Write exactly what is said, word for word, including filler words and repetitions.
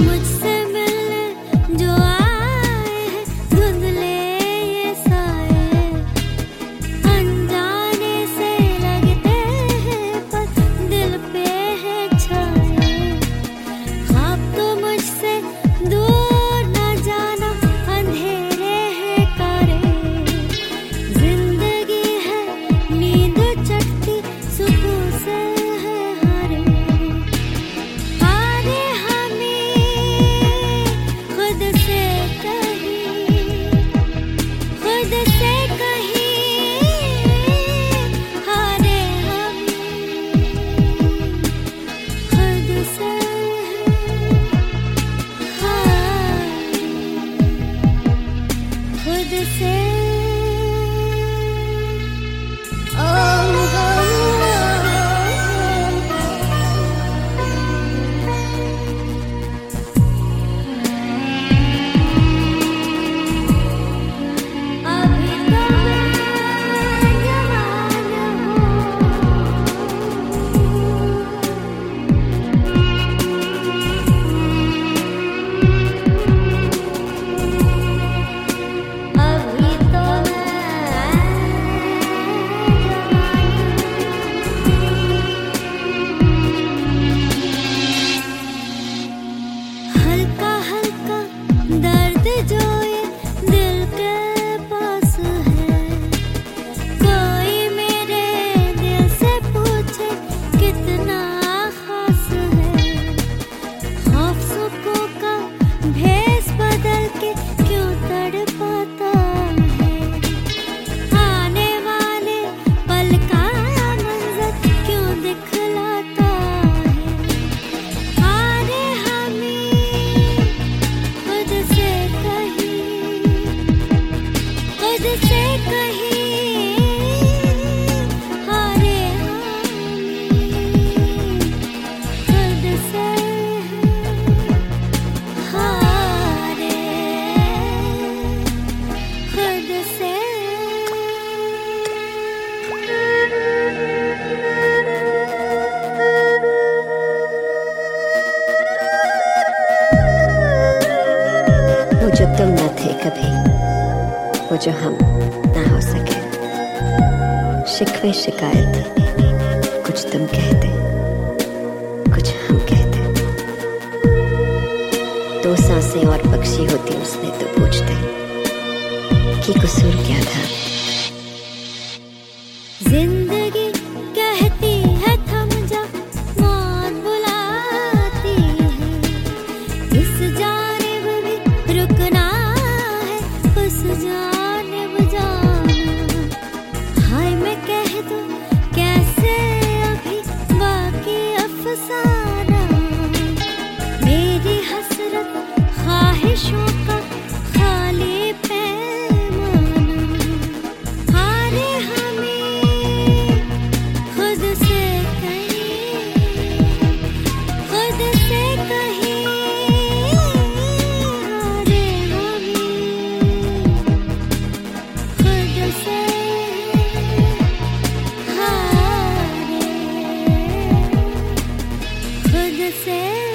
मुझसे मिलने जो आए हैं धुंधले ये साए, अनजाने से लगते हैं पर दिल पे है छाए। ख्वाब तो मुझसे दूर न जाना, अंधेरे हैं कारे, जिंदगी है नींद चटती सुकून से है हारे। हारे हमें खुद से कहीं, खुद से कहीं हारे हम खुद से हारे खुद से। अभी तो मैं जवान हूँ, अभी तो हल्का हल्का दर्द जो ये दिल के पास है, कोई मेरे दिल से पूछे कितना खास है। खौफ सुकून का भेस बदल के क्यों तड़पाता है, आने वाले पल का मंजर क्यों दिखलाता है। हारे हमें खुद से कहीं, खुद से कहीं हारे हमें खुद से हारे खुद से। वो जो तुम न थे कभी, वो जो हम ना हो सके। शिकवे शिकायत कुछ तुम कहते, कुछ हम कहते। दो सांसें और बख्शी होती उसने तो पूछते कि कसूर क्या था। जिंदगी कहती है थम जा, मौत बुलाती है, इस जानिब भी रुकना है, उस जानिब जाना। हाय मैं कह दूं कैसे अभी बाकी अफसाना, मेरी हसरत ख्वाहिशों का खाली पैमाना। हारे हमें खुद से कहीं, खुद से कहीं हारे हमें खुद से हारे खुद से।